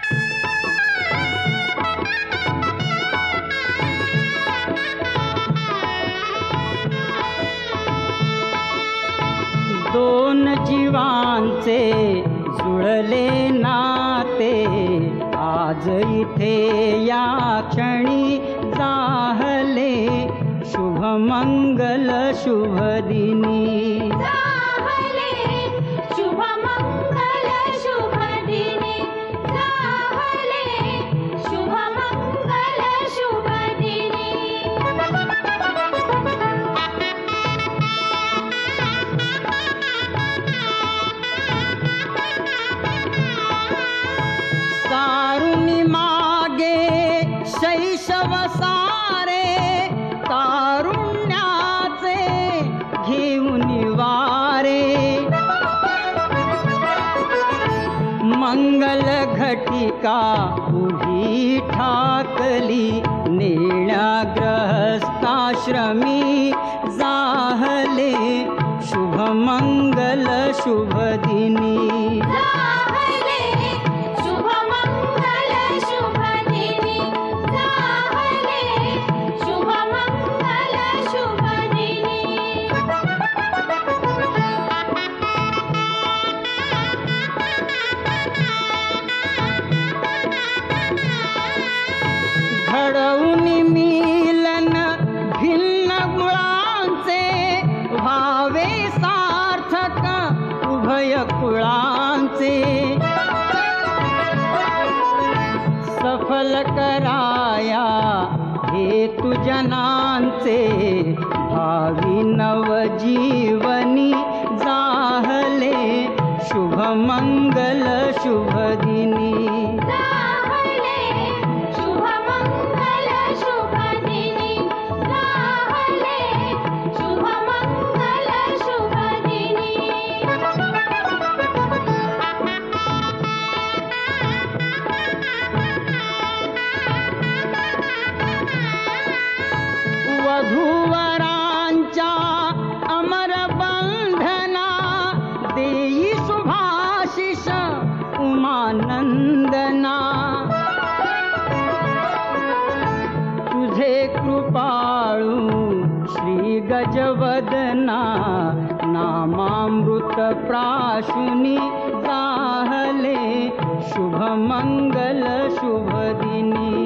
दोन जीवांचे जुळले नाते आज इथे या क्षणी जाहले शुभ मंगल शुभ दिनी जाहले शुभ मंगल शुभ दिनी जाहले शुभ मंगल शुभ दिनी तारुणी मागे शैशव सारे तारुण्याचे घेऊन वारे मंगल घटिका उभी ठाकली नेण्या ग्रहस्थाश्रमी जाहले शुभ मंगल शुभ दिनी जाहले शुभ मंगल शुभ दिनी जाहले शुभ मंगल शुभ दिनी घडवून मिलन भिन्न गुणांचे व्हावे सार्थक उभय कुळांचे सफल कराया हेतु जनांचे भावी नवजीवनी जाहले शुभ मंगल शुभ दिनी जाहले शुभ मंगल शुभ दिनी जाहले शुभ मंगल शुभ दिनी वधूवरांच्या अमर बंधना देई शुभाशिष उमानंदना तुझे कृपाळू श्री गजवदना नामामृत प्राशुनी जाहले शुभ मंगल शुभ दिनी